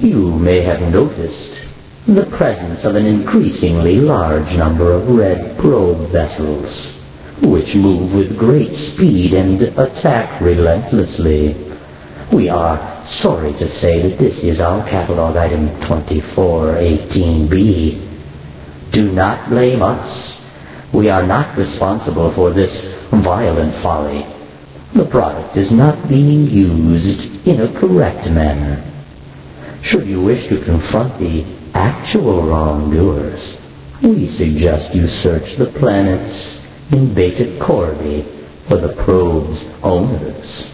You may have noticed the presence of an increasingly large number of red probe vessels, which move with great speed and attack relentlessly. We are sorry to say that this is our catalog item 2418B. Do not blame us. We are not responsible for this violent folly. The product is not being used in a correct manner. Should you wish to confront the actual wrongdoers, we suggest you search the planets in Beta Corby for the probe's owners.